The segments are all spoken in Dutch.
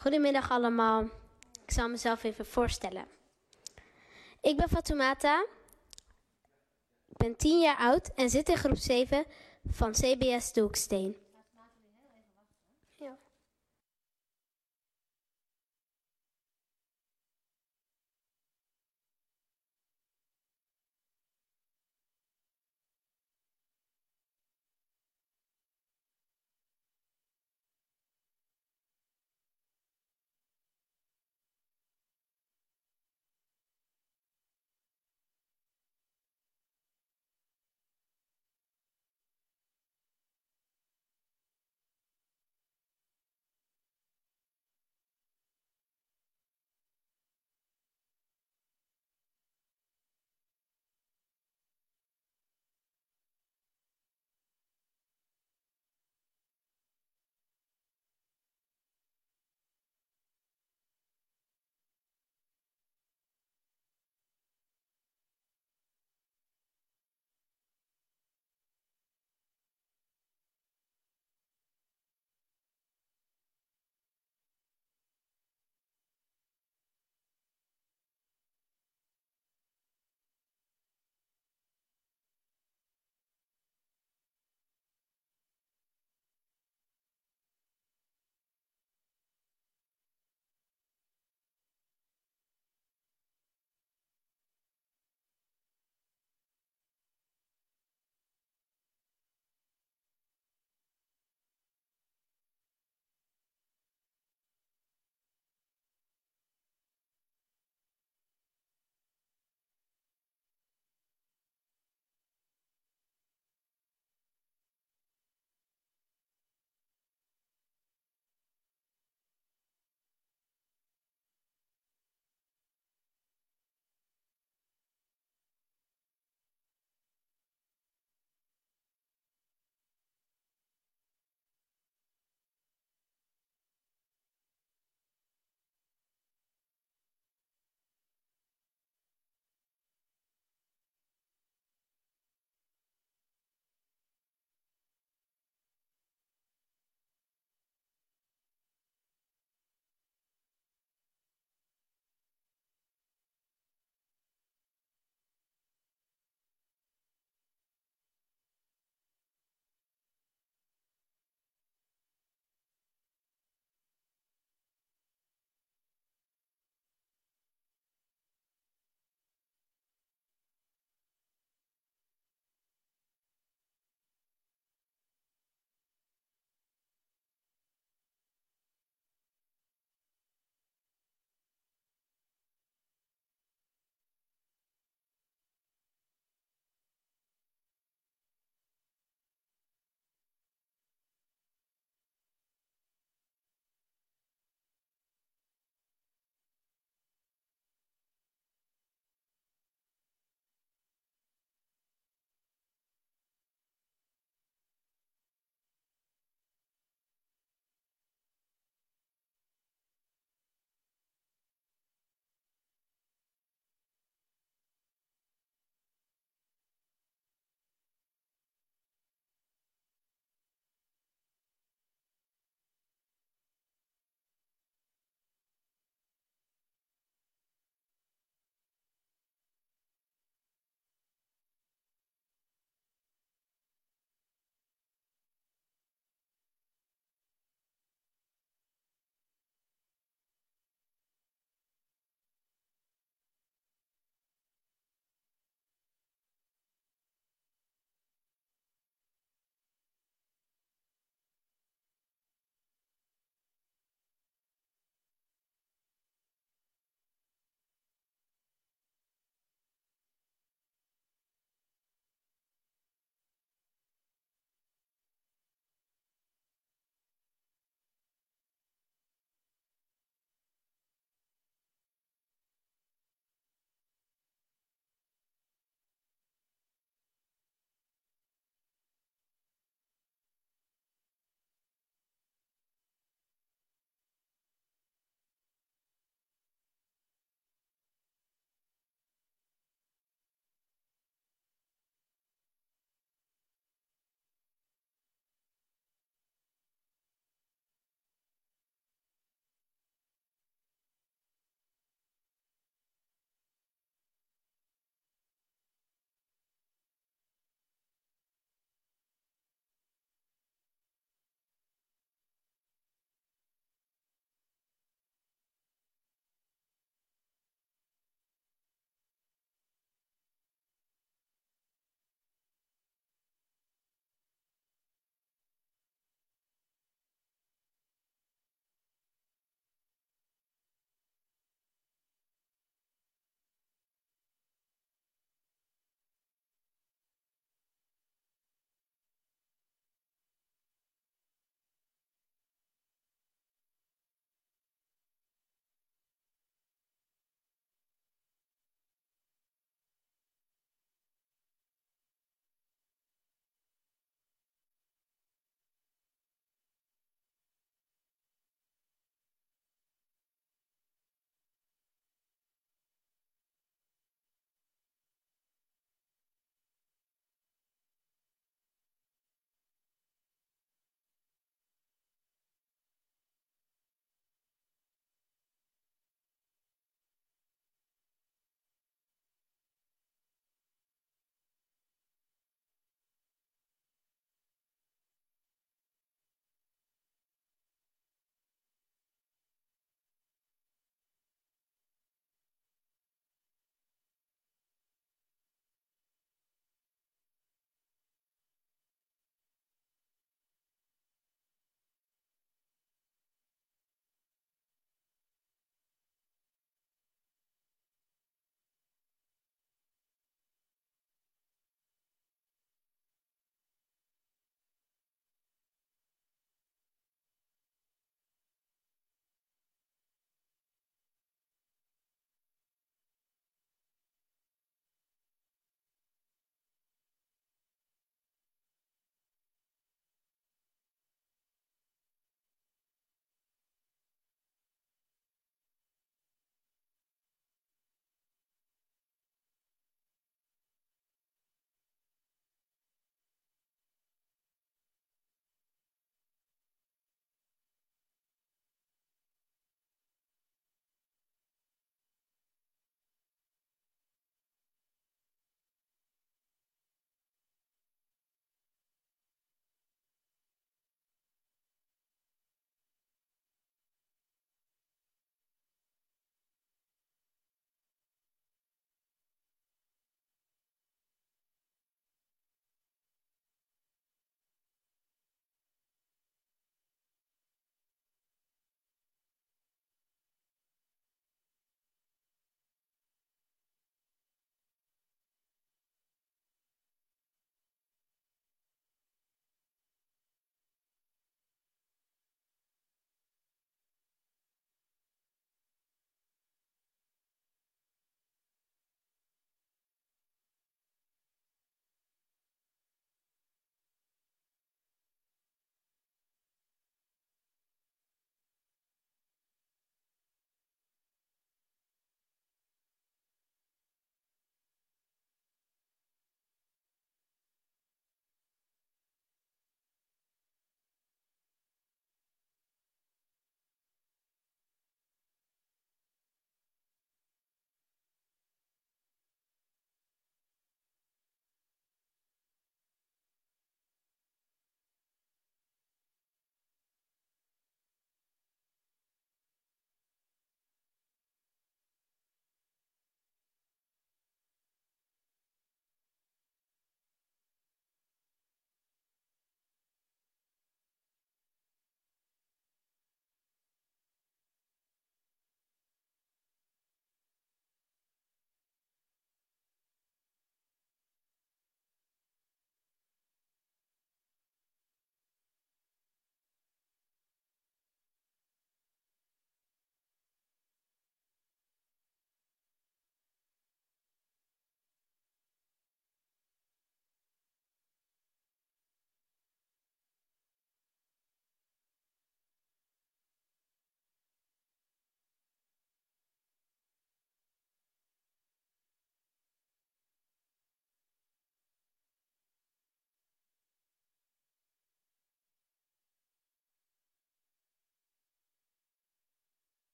Goedemiddag allemaal. Ik zal mezelf even voorstellen. Ik ben Fatoumata. Ik ben 10 jaar oud en zit in groep 7 van CBS De Hoeksteen. Ja.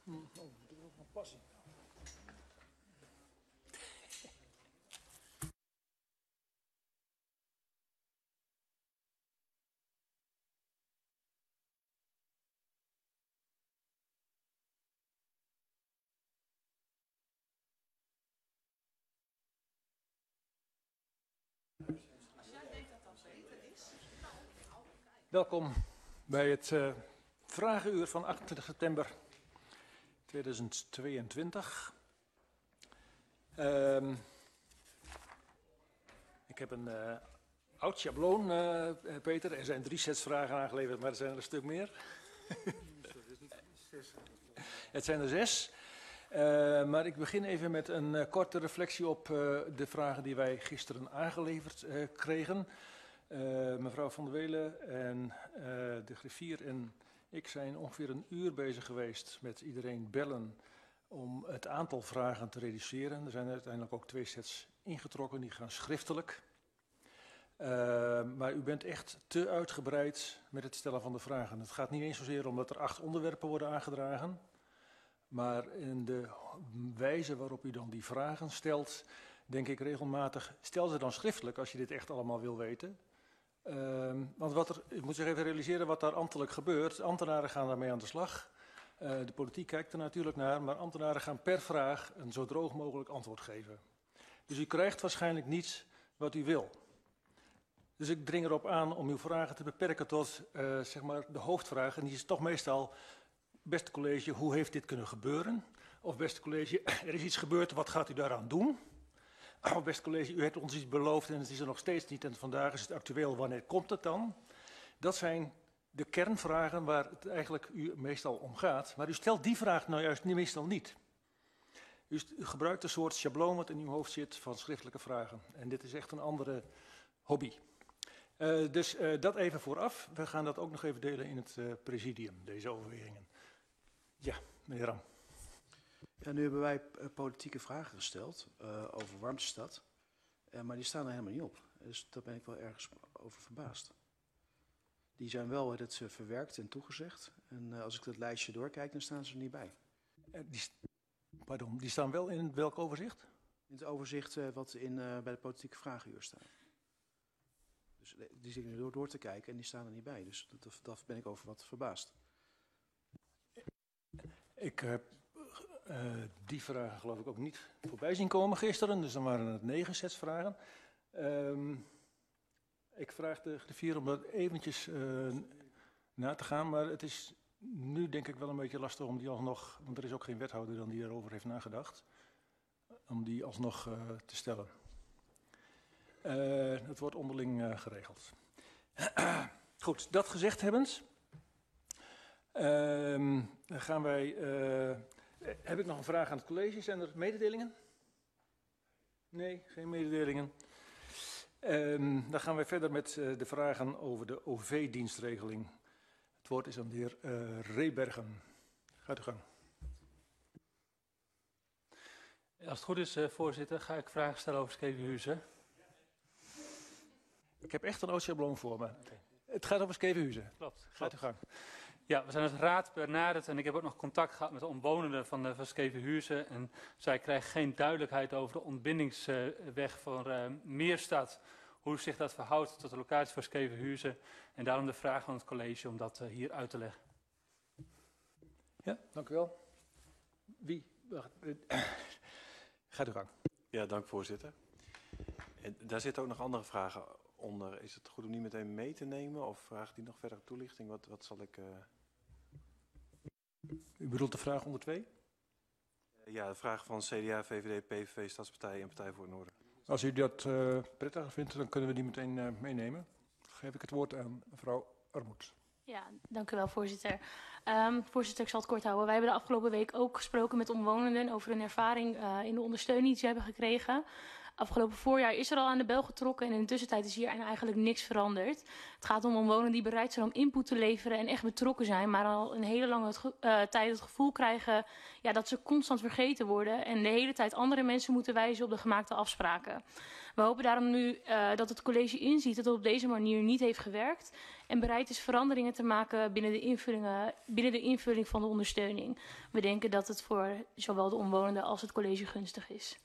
Welkom bij het vragenuur van 28 september 2022. Ik heb een oud schabloon, Peter. Er zijn 3 sets vragen aangeleverd, maar er zijn er een stuk meer. Het zijn er 6. Maar ik begin even met een korte reflectie op de vragen die wij gisteren aangeleverd kregen. Mevrouw Van der Welen en de griffier en ik zijn ongeveer een uur bezig geweest met iedereen bellen om het aantal vragen te reduceren. Er zijn uiteindelijk ook 2 sets ingetrokken, die gaan schriftelijk. Maar u bent echt te uitgebreid met het stellen van de vragen. Het gaat niet eens zozeer om dat er 8 onderwerpen worden aangedragen, maar in de wijze waarop u dan die vragen stelt, denk ik regelmatig, stel ze dan schriftelijk als je dit echt allemaal wil weten. Want ik moet zich even realiseren wat daar ambtelijk gebeurt. Ambtenaren gaan daarmee aan de slag. De politiek kijkt er natuurlijk naar, maar ambtenaren gaan per vraag een zo droog mogelijk antwoord geven. Dus u krijgt waarschijnlijk niet wat u wil. Dus ik dring erop aan om uw vragen te beperken tot zeg maar de hoofdvraag. En die is toch meestal, beste college, hoe heeft dit kunnen gebeuren? Of beste college, er is iets gebeurd, wat gaat u daaraan doen? Oh, beste college, u heeft ons iets beloofd en het is er nog steeds niet. En vandaag is het actueel, wanneer komt het dan? Dat zijn de kernvragen waar het eigenlijk u meestal om gaat. Maar u stelt die vraag nou juist meestal niet. U gebruikt een soort schabloon wat in uw hoofd zit van schriftelijke vragen. En dit is echt een andere hobby. Dus dat even vooraf. We gaan dat ook nog even delen in het presidium, deze overwegingen. Ja, meneer Ram. Ja, nu hebben wij politieke vragen gesteld over Warmtestad, maar die staan er helemaal niet op. Dus daar ben ik wel ergens over verbaasd. Die zijn wel verwerkt en toegezegd. En als ik dat lijstje doorkijk, dan staan ze er niet bij. Die staan wel in welk overzicht? In het overzicht wat bij de politieke vragenuur staat. Dus die zit ik nu door te kijken en die staan er niet bij. Dus daar ben ik over wat verbaasd. Ik heb die vragen geloof ik ook niet voorbij zien komen gisteren. Dus dan waren het 9 sets vragen. Ik vraag de griffier om dat eventjes na te gaan. Maar het is nu denk ik wel een beetje lastig om die alsnog, want er is ook geen wethouder dan die erover heeft nagedacht, om die alsnog te stellen. Het wordt onderling geregeld. Goed, dat gezegd hebbend, gaan wij. Heb ik nog een vraag aan het college? Zijn er mededelingen? Nee, geen mededelingen. Dan gaan wij verder met de vragen over de OV-dienstregeling. Het woord is aan de heer Rebergen. Gaat uw gang. Als het goed is, voorzitter, ga ik vragen stellen over Skevenhuizen. Ik heb echt een oud-schabloon voor me. Okay. Het gaat over Skevenhuizen. Klopt. Gaat uw gang. Ja, we zijn als raad benaderd en ik heb ook nog contact gehad met de omwonenden van Skevenhuizen. En zij krijgen geen duidelijkheid over de ontbindingsweg voor Meerstad. Hoe zich dat verhoudt tot de locatie voor Skevenhuizen. En daarom de vraag van het college om dat hier uit te leggen. Ja, dank u wel. Wie? Gaat uw gang. Ja, dank voorzitter. En daar zitten ook nog andere vragen onder. Is het goed om die meteen mee te nemen of vraagt die nog verdere toelichting? Wat zal ik... U bedoelt de vraag onder 2? Ja, de vraag van CDA, VVD, PVV, Stadspartij en Partij voor het Noorden. Als u dat prettig vindt, dan kunnen we die meteen meenemen. Dan geef ik het woord aan mevrouw Armoed. Ja, dank u wel, voorzitter. Voorzitter, ik zal het kort houden. Wij hebben de afgelopen week ook gesproken met omwonenden over hun ervaring in de ondersteuning die ze hebben gekregen. Afgelopen voorjaar is er al aan de bel getrokken en in de tussentijd is hier eigenlijk niks veranderd. Het gaat om omwonenden die bereid zijn om input te leveren en echt betrokken zijn, maar al een hele lange tijd het gevoel krijgen dat ze constant vergeten worden en de hele tijd andere mensen moeten wijzen op de gemaakte afspraken. We hopen daarom nu dat het college inziet dat het op deze manier niet heeft gewerkt en bereid is veranderingen te maken binnen de invulling van de ondersteuning. We denken dat het voor zowel de omwonenden als het college gunstig is.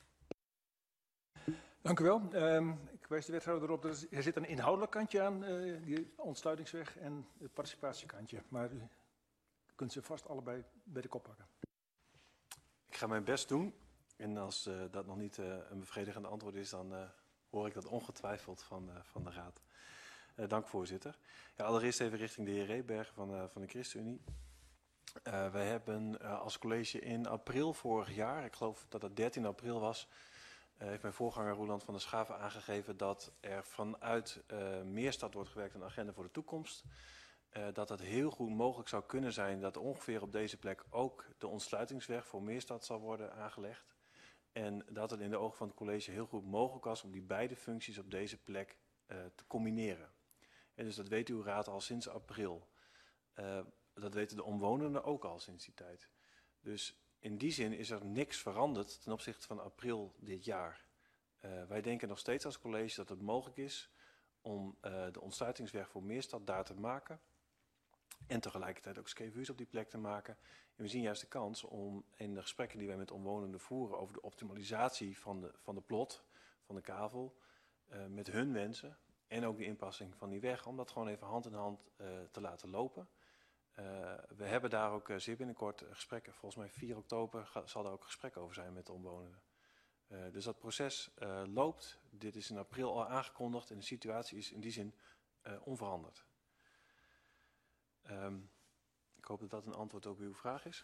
Dank u wel. Ik wijs de wethouder erop dat er zit een inhoudelijk kantje aan, die ontsluitingsweg en het participatiekantje. Maar u kunt ze vast allebei bij de kop pakken. Ik ga mijn best doen. En als dat nog niet een bevredigende antwoord is, dan hoor ik dat ongetwijfeld van de raad. Dank voorzitter. Ja, allereerst even richting de heer Rebergen van de ChristenUnie. Wij hebben als college in april vorig jaar, ik geloof dat het 13 april was, heeft mijn voorganger Roeland van der Schaven aangegeven dat er vanuit Meerstad wordt gewerkt aan een agenda voor de toekomst. Dat het heel goed mogelijk zou kunnen zijn dat ongeveer op deze plek ook de ontsluitingsweg voor Meerstad zal worden aangelegd. En dat het in de ogen van het college heel goed mogelijk was om die beide functies op deze plek te combineren. En dus dat weet uw raad al sinds april. Dat weten de omwonenden ook al sinds die tijd. Dus in die zin is er niks veranderd ten opzichte van april dit jaar. Wij denken nog steeds als college dat het mogelijk is om de ontsluitingsweg voor Meerstad daar te maken. En tegelijkertijd ook Skeefuurs op die plek te maken. En we zien juist de kans om in de gesprekken die wij met omwonenden voeren over de optimalisatie van de plot, van de kavel, met hun wensen en ook de inpassing van die weg, om dat gewoon even hand in hand te laten lopen. We hebben daar ook zeer binnenkort gesprekken. Volgens mij 4 oktober zal daar ook gesprek over zijn met de omwonenden. Dus dat proces loopt. Dit is in april al aangekondigd en de situatie is in die zin onveranderd. Ik hoop dat dat een antwoord op uw vraag is.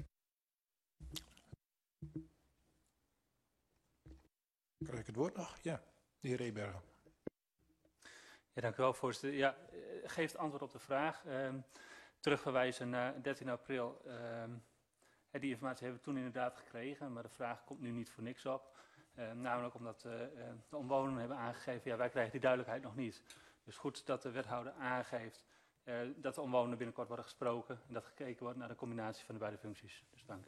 Krijg ik het woord nog? Ja, de heer Rebergen. Ja, dank u wel, voorzitter. Ja, geeft antwoord op de vraag. Terugverwijzen naar 13 april. Die informatie hebben we toen inderdaad gekregen, maar de vraag komt nu niet voor niks op. Namelijk omdat de omwonenden hebben aangegeven, ja, wij krijgen die duidelijkheid nog niet. Dus goed dat de wethouder aangeeft dat de omwonenden binnenkort worden gesproken en dat gekeken wordt naar de combinatie van de beide functies. Dus dank.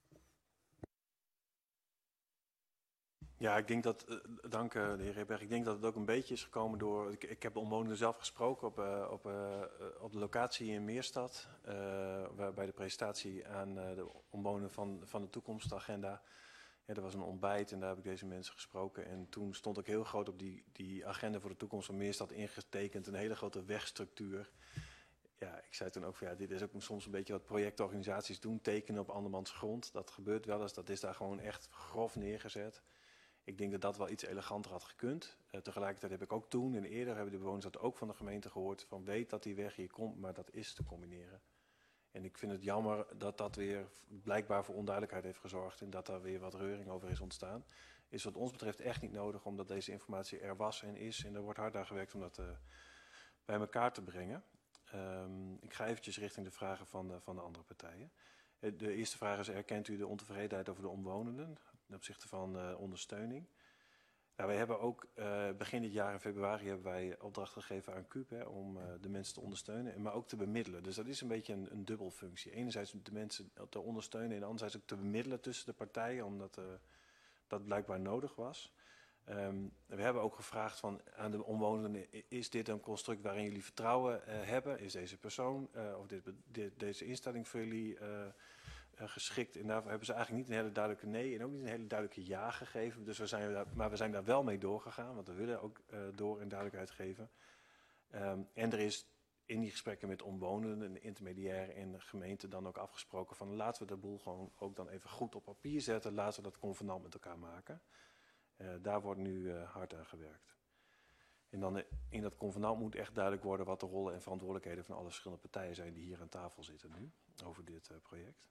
Ja, ik denk dat, dank de heer Reberg, ik denk dat het ook een beetje is gekomen door, ik heb de omwonenden zelf gesproken op de locatie in Meerstad, bij de presentatie aan de omwonenden van de toekomstagenda. Ja, er was een ontbijt en daar heb ik deze mensen gesproken en toen stond ook heel groot op die agenda voor de toekomst van Meerstad ingetekend, een hele grote wegstructuur. Ja, ik zei toen ook van ja, dit is ook soms een beetje wat projectorganisaties doen, tekenen op andermans grond. Dat gebeurt wel eens, dat is daar gewoon echt grof neergezet. Ik denk dat dat wel iets eleganter had gekund. Tegelijkertijd heb ik ook toen en eerder hebben de bewoners dat ook van de gemeente gehoord. Van weet dat die weg hier komt, maar dat is te combineren. En ik vind het jammer dat dat weer blijkbaar voor onduidelijkheid heeft gezorgd. En dat daar weer wat reuring over is ontstaan. Is wat ons betreft echt niet nodig, omdat deze informatie er was en is. En er wordt hard aan gewerkt om dat bij elkaar te brengen. Ik ga eventjes richting de vragen van de andere partijen. De eerste vraag is, erkent u de ontevredenheid over de omwonenden ten opzichte van ondersteuning? Nou, wij hebben ook begin dit jaar in februari hebben wij opdracht gegeven aan CUUP om de mensen te ondersteunen, maar ook te bemiddelen. Dus dat is een beetje een dubbelfunctie. Enerzijds de mensen te ondersteunen en anderzijds ook te bemiddelen tussen de partijen, omdat dat blijkbaar nodig was. We hebben ook gevraagd aan de omwonenden, is dit een construct waarin jullie vertrouwen hebben? Is deze persoon of deze instelling voor jullie geschikt? En daarvoor hebben ze eigenlijk niet een hele duidelijke nee en ook niet een hele duidelijke ja gegeven. Dus we zijn daar wel mee doorgegaan, want we willen ook door en duidelijkheid geven. En er is in die gesprekken met omwonenden, de intermediair en de gemeente dan ook afgesproken van laten we de boel gewoon ook dan even goed op papier zetten. Laten we dat convenant met elkaar maken. Daar wordt nu hard aan gewerkt. En dan in dat convenant moet echt duidelijk worden wat de rollen en verantwoordelijkheden van alle verschillende partijen zijn die hier aan tafel zitten nu over dit project.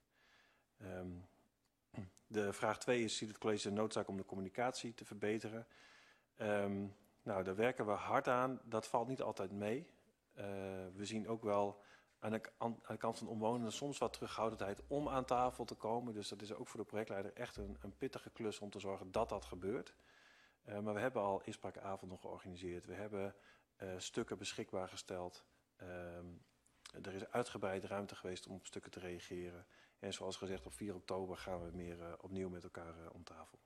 De vraag 2 is, ziet het college de noodzaak om de communicatie te verbeteren? Nou, daar werken we hard aan. Dat valt niet altijd mee. We zien ook wel aan de kant van omwonenden soms wat terughoudendheid om aan tafel te komen. Dus dat is ook voor de projectleider echt een pittige klus om te zorgen dat dat gebeurt. Maar we hebben al inspraakavonden georganiseerd. We hebben stukken beschikbaar gesteld. Er is uitgebreid ruimte geweest om op stukken te reageren. En zoals gezegd, op 4 oktober gaan we meer opnieuw met elkaar om tafel.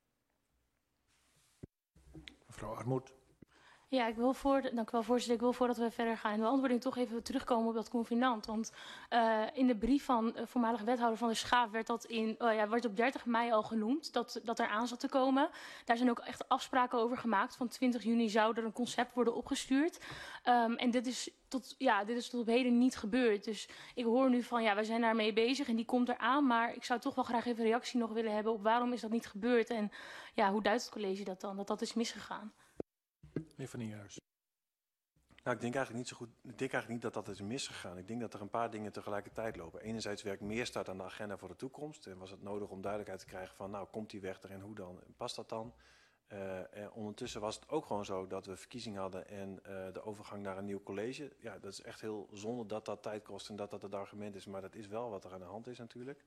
Mevrouw Armoed. Ja, dank u wel, voorzitter. Ik wil voordat we verder gaan in de beantwoording toch even terugkomen op dat convenant. Want in de brief van voormalig wethouder Van der Schaaf werd dat werd op 30 mei al genoemd, dat er aan zat te komen. Daar zijn ook echt afspraken over gemaakt. Van 20 juni zou er een concept worden opgestuurd. En dit is tot op heden niet gebeurd. Dus ik hoor nu van, wij zijn daarmee bezig en die komt eraan. Maar ik zou toch wel graag even reactie nog willen hebben op waarom is dat niet gebeurd. En hoe duidt het college dat dan, dat is misgegaan? Meneer Van Nieuwhuis. Nou, ik denk eigenlijk niet dat dat is misgegaan. Ik denk dat er een paar dingen tegelijkertijd lopen. Enerzijds werkt Meerstad aan de agenda voor de toekomst. En was het nodig om duidelijkheid te krijgen van, komt die weg er en hoe dan? En past dat dan? En ondertussen was het ook gewoon zo dat we verkiezingen hadden en de overgang naar een nieuw college. Ja, dat is echt heel zonde dat dat tijd kost en dat dat het argument is. Maar dat is wel wat er aan de hand is natuurlijk.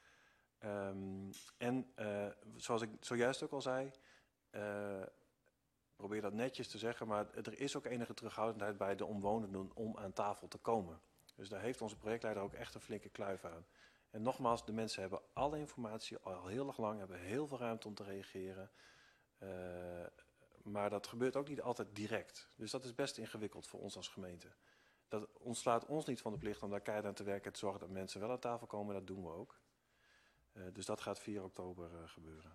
Zoals ik zojuist ook al zei, probeer dat netjes te zeggen, maar er is ook enige terughoudendheid bij de omwonenden om aan tafel te komen. Dus daar heeft onze projectleider ook echt een flinke kluif aan. En nogmaals, de mensen hebben alle informatie al heel erg lang, hebben heel veel ruimte om te reageren. Maar dat gebeurt ook niet altijd direct. Dus dat is best ingewikkeld voor ons als gemeente. Dat ontslaat ons niet van de plicht om daar keihard aan te werken en te zorgen dat mensen wel aan tafel komen. Dat doen we ook. Dus dat gaat 4 oktober gebeuren.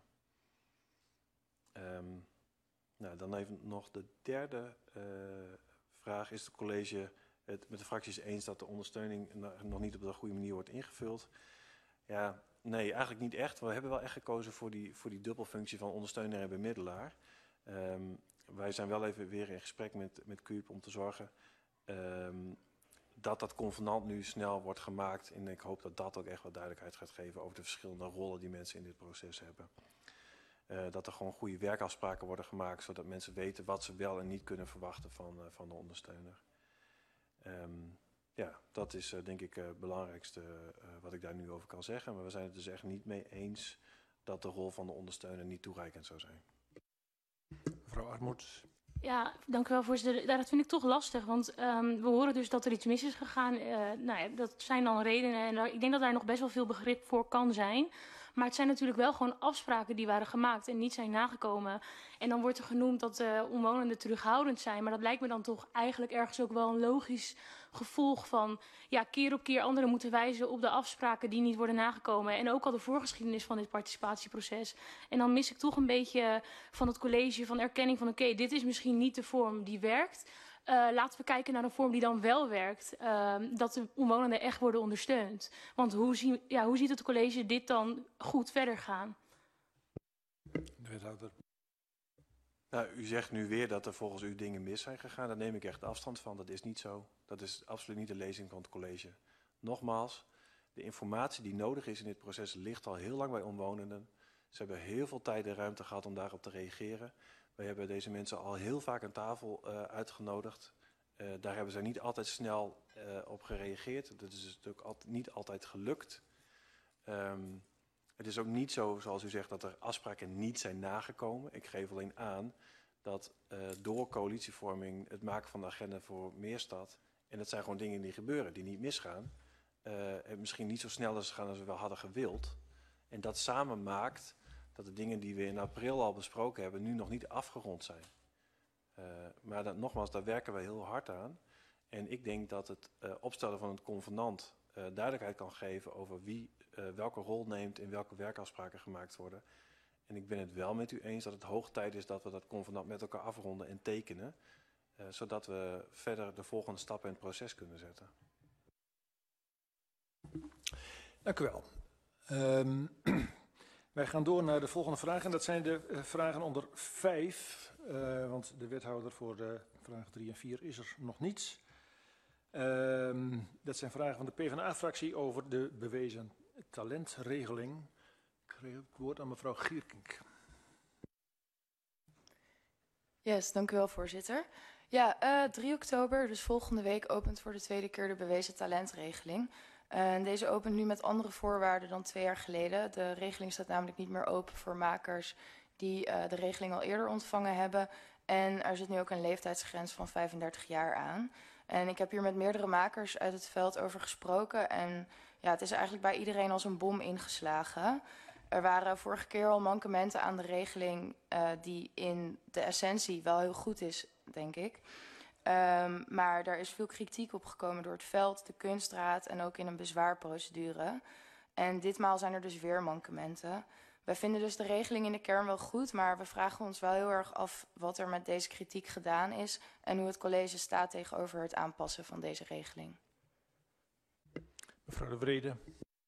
Dan even nog de derde vraag. Is het college het met de fracties eens dat de ondersteuning nog niet op de goede manier wordt ingevuld? Ja, nee, eigenlijk niet echt. We hebben wel echt gekozen voor die dubbelfunctie van ondersteuner en bemiddelaar. Wij zijn wel even weer in gesprek met KUUP om te zorgen dat convenant nu snel wordt gemaakt. En ik hoop dat dat ook echt wat duidelijkheid gaat geven over de verschillende rollen die mensen in dit proces hebben. Dat er gewoon goede werkafspraken worden gemaakt, zodat mensen weten wat ze wel en niet kunnen verwachten van de ondersteuner. Dat is denk ik het belangrijkste wat ik daar nu over kan zeggen. Maar we zijn het dus echt niet mee eens dat de rol van de ondersteuner niet toereikend zou zijn. Mevrouw Armoed. Ja, dank u wel, voorzitter. Dat vind ik toch lastig, want we horen dus dat er iets mis is gegaan. Dat zijn dan redenen en ik denk dat daar nog best wel veel begrip voor kan zijn. Maar het zijn natuurlijk wel gewoon afspraken die waren gemaakt en niet zijn nagekomen. En dan wordt er genoemd dat de omwonenden terughoudend zijn. Maar dat lijkt me dan toch eigenlijk ergens ook wel een logisch gevolg van keer op keer anderen moeten wijzen op de afspraken die niet worden nagekomen. En ook al de voorgeschiedenis van dit participatieproces. En dan mis ik toch een beetje van het college van erkenning van dit is misschien niet de vorm die werkt. Laten we kijken naar een vorm die dan wel werkt. Dat de omwonenden echt worden ondersteund. Want hoe ziet het college dit dan goed verder gaan? De wethouder. Nou, u zegt nu weer dat er volgens u dingen mis zijn gegaan. Daar neem ik echt afstand van. Dat is niet zo. Dat is absoluut niet de lezing van het college. Nogmaals, de informatie die nodig is in dit proces ligt al heel lang bij omwonenden. Ze hebben heel veel tijd en ruimte gehad om daarop te reageren. Wij hebben deze mensen al heel vaak aan tafel uitgenodigd. Daar hebben ze niet altijd snel op gereageerd. Dat is natuurlijk niet altijd gelukt. Het is ook niet zo, zoals u zegt, dat er afspraken niet zijn nagekomen. Ik geef alleen aan dat door coalitievorming het maken van de agenda voor Meerstad, en dat zijn gewoon dingen die gebeuren, die niet misgaan, misschien niet zo snel is gegaan als we wel hadden gewild. En dat samen maakt dat de dingen die we in april al besproken hebben nu nog niet afgerond zijn. Maar nogmaals, daar werken we heel hard aan. En ik denk dat het opstellen van het convenant duidelijkheid kan geven over wie welke rol neemt en welke werkafspraken gemaakt worden. En ik ben het wel met u eens dat het hoog tijd is dat we dat convenant met elkaar afronden en tekenen. Zodat we verder de volgende stappen in het proces kunnen zetten. Dank u wel. Wij gaan door naar de volgende vraag. En dat zijn de vragen onder 5. Want de wethouder voor de vragen 3 en 4 is er nog niet. Dat zijn vragen van de PvdA-fractie over de bewezen talentregeling. Ik geef het woord aan mevrouw Gierkink. Yes, dank u wel, voorzitter. Ja, 3 oktober, dus volgende week, opent voor de tweede keer de bewezen talentregeling. Deze opent nu met andere voorwaarden dan 2 jaar geleden. De regeling staat namelijk niet meer open voor makers die de regeling al eerder ontvangen hebben. En er zit nu ook een leeftijdsgrens van 35 jaar aan. En ik heb hier met meerdere makers uit het veld over gesproken. En ja, het is eigenlijk bij iedereen als een bom ingeslagen. Er waren vorige keer al mankementen aan de regeling die in de essentie wel heel goed is, denk ik. Maar daar is veel kritiek op gekomen door het veld, de kunstraad en ook in een bezwaarprocedure. En ditmaal zijn er dus weer mankementen. Wij vinden dus de regeling in de kern wel goed, maar we vragen ons wel heel erg af wat er met deze kritiek gedaan is en hoe het college staat tegenover het aanpassen van deze regeling. Mevrouw De Vrede.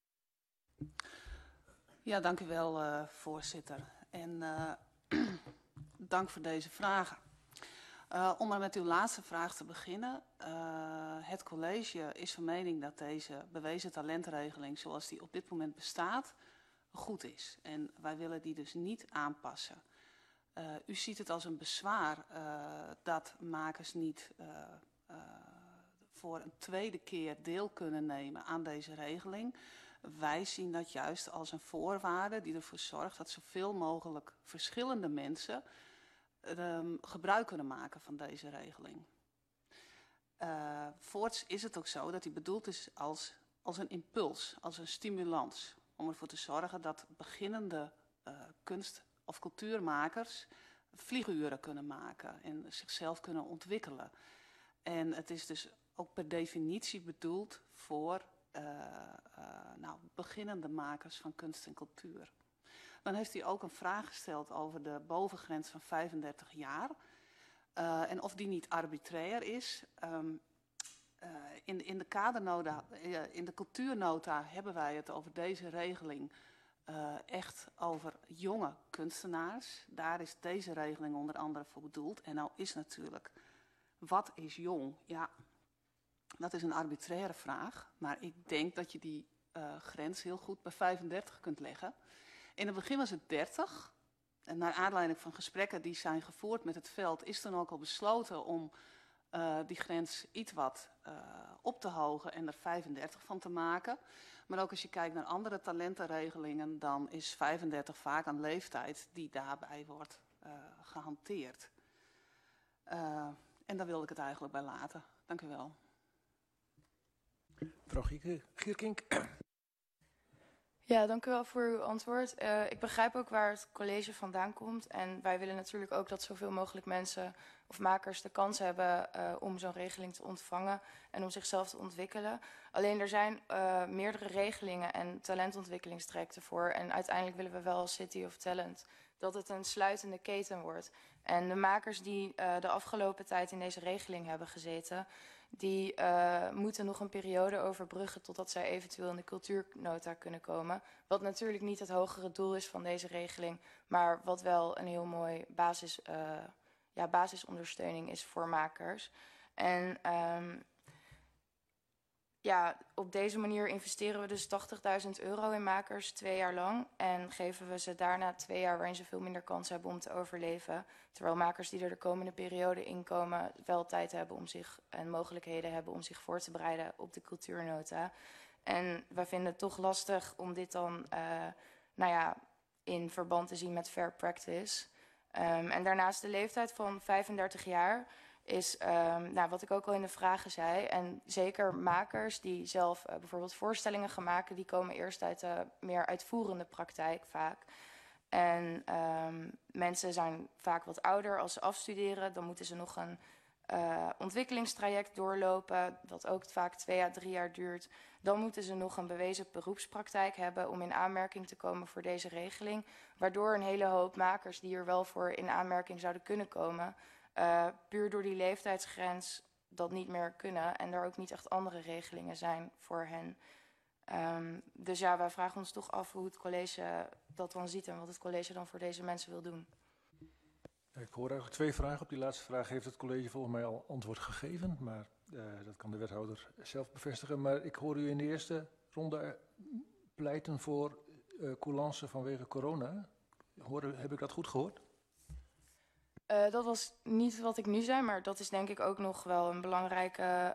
Ja, dank u wel, voorzitter. En dank voor deze vragen. Om maar met uw laatste vraag te beginnen. Het college is van mening dat deze bewezen talentregeling zoals die op dit moment bestaat, goed is. En wij willen die dus niet aanpassen. U ziet het als een bezwaar dat makers niet voor een tweede keer deel kunnen nemen aan deze regeling. Wij zien dat juist als een voorwaarde die ervoor zorgt dat zoveel mogelijk verschillende mensen gebruik kunnen maken van deze regeling. Voorts is het ook zo dat die bedoeld is als een impuls, als een stimulans. Om ervoor te zorgen dat beginnende kunst- of cultuurmakers vlieguren kunnen maken en zichzelf kunnen ontwikkelen. En het is dus ook per definitie bedoeld voor beginnende makers van kunst en cultuur. Dan heeft u ook een vraag gesteld over de bovengrens van 35 jaar. En of die niet arbitrair is. In de kadernota, in de cultuurnota hebben wij het over deze regeling echt over jonge kunstenaars. Daar is deze regeling onder andere voor bedoeld. En nou is natuurlijk, wat is jong? Ja, dat is een arbitraire vraag. Maar ik denk dat je die grens heel goed bij 35 kunt leggen. In het begin was het 30. En naar aanleiding van gesprekken die zijn gevoerd met het veld is dan ook al besloten om die grens iets wat op te hogen en er 35 van te maken. Maar ook als je kijkt naar andere talentenregelingen, dan is 35 vaak een leeftijd die daarbij wordt gehanteerd. En daar wilde ik het eigenlijk bij laten. Dank u wel. Mevrouw Gierkink. Ja, dank u wel voor uw antwoord. Ik begrijp ook waar het college vandaan komt. En wij willen natuurlijk ook dat zoveel mogelijk mensen of makers de kans hebben om zo'n regeling te ontvangen en om zichzelf te ontwikkelen. Alleen er zijn meerdere regelingen en talentontwikkelingstrajecten voor. En uiteindelijk willen we wel als City of Talent dat het een sluitende keten wordt. En de makers die de afgelopen tijd in deze regeling hebben gezeten, die moeten nog een periode overbruggen totdat zij eventueel in de cultuurnota kunnen komen. Wat natuurlijk niet het hogere doel is van deze regeling, maar wat wel een heel mooi basisondersteuning is voor makers. En op deze manier investeren we dus €80.000 in makers 2 jaar lang. En geven we ze daarna 2 jaar waarin ze veel minder kans hebben om te overleven. Terwijl makers die er de komende periode inkomen wel tijd hebben om zich en mogelijkheden hebben om zich voor te bereiden op de cultuurnota. En wij vinden het toch lastig om dit dan in verband te zien met fair practice. En daarnaast de leeftijd van 35 jaar is, wat ik ook al in de vragen zei, en zeker makers die zelf bijvoorbeeld voorstellingen gaan maken, die komen eerst uit de meer uitvoerende praktijk vaak. En mensen zijn vaak wat ouder als ze afstuderen, dan moeten ze nog een ontwikkelingstraject doorlopen, dat ook vaak 2 à 3 jaar duurt. Dan moeten ze nog een bewezen beroepspraktijk hebben om in aanmerking te komen voor deze regeling, waardoor een hele hoop makers die er wel voor in aanmerking zouden kunnen komen, puur door die leeftijdsgrens dat niet meer kunnen en er ook niet echt andere regelingen zijn voor hen. Dus ja, wij vragen ons toch af hoe het college dat dan ziet en wat het college dan voor deze mensen wil doen. Ik hoor eigenlijk 2 vragen. Op die laatste vraag heeft het college volgens mij al antwoord gegeven, maar dat kan de wethouder zelf bevestigen. Maar ik hoor u in de eerste ronde pleiten voor coulance vanwege corona. Heb ik dat goed gehoord? Dat was niet wat ik nu zei, maar dat is denk ik ook nog wel een belangrijke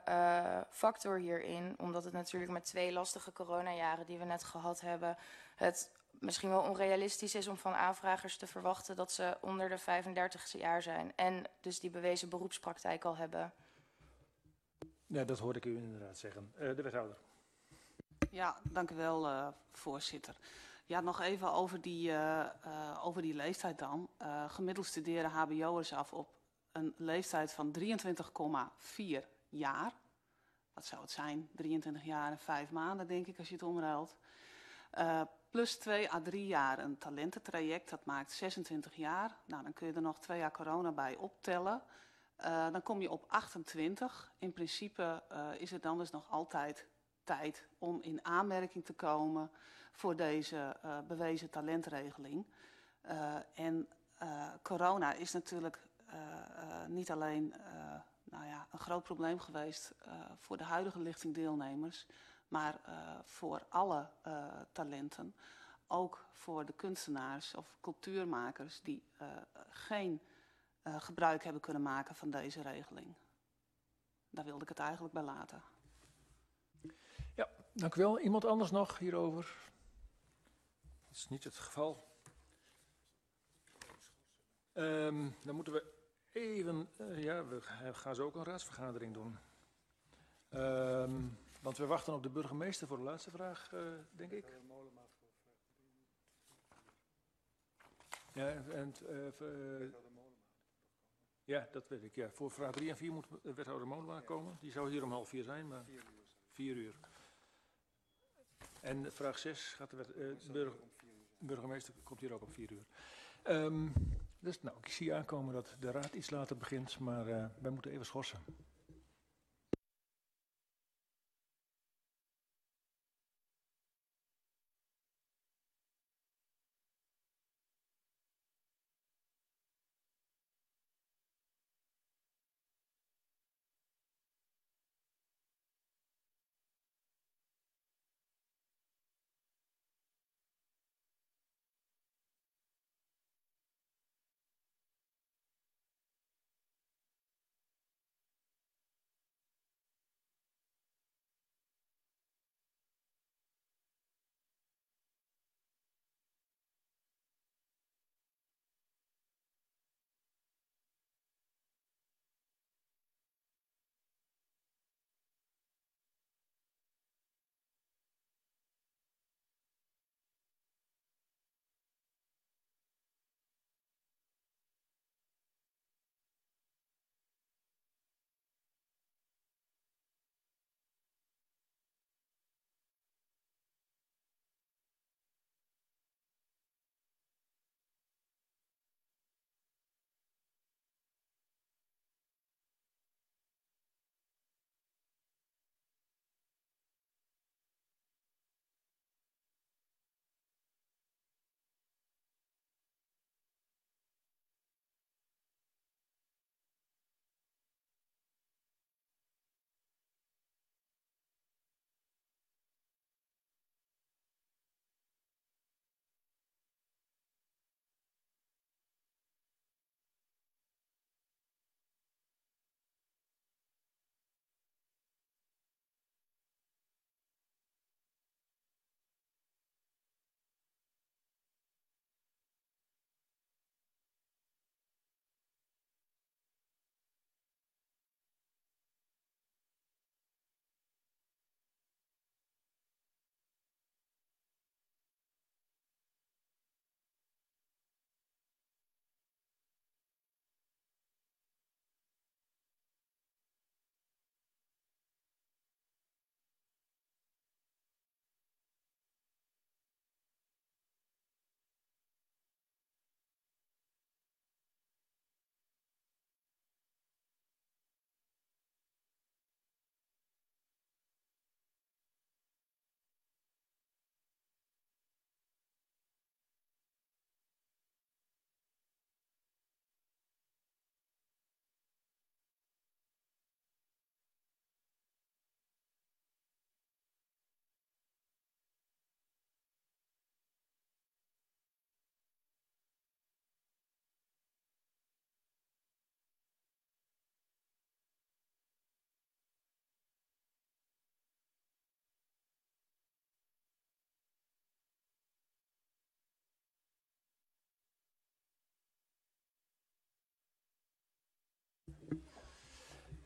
factor hierin. Omdat het natuurlijk met 2 lastige coronajaren die we net gehad hebben, het misschien wel onrealistisch is om van aanvragers te verwachten dat ze onder de 35 jaar zijn en dus die bewezen beroepspraktijk al hebben. Ja, dat hoorde ik u inderdaad zeggen. De wethouder. Ja, dank u wel, voorzitter. Ja, nog even over die leeftijd dan. Gemiddeld studeren hbo'ers af op een leeftijd van 23,4 jaar. Wat zou het zijn? 23 jaar en 5 maanden, denk ik, als je het omruilt. Plus 2 à 3 jaar een talententraject, dat maakt 26 jaar. Nou, dan kun je er nog 2 jaar corona bij optellen. Dan kom je op 28. In principe is het dan dus nog altijd tijd om in aanmerking te komen voor deze bewezen talentregeling. En corona is natuurlijk niet alleen een groot probleem geweest voor de huidige lichtingdeelnemers, maar voor alle talenten, ook voor de kunstenaars of cultuurmakers die geen gebruik hebben kunnen maken van deze regeling. Daar wilde ik het eigenlijk bij laten. Ja, dank u wel. Iemand anders nog hierover? Dat is niet het geval. Dan moeten we even, we gaan zo ook een raadsvergadering doen. Want we wachten op de burgemeester voor de laatste vraag, denk ik. Ja, en ja, dat weet ik. Ja. Voor vraag 3 en 4 moet wethouder Molenaar komen. Die zou hier om 3:30 zijn, maar 4 uur. En vraag 6 gaat de burgemeester komt hier ook om 4 uur. Dus nou, ik zie aankomen dat de raad iets later begint, maar wij moeten even schorsen.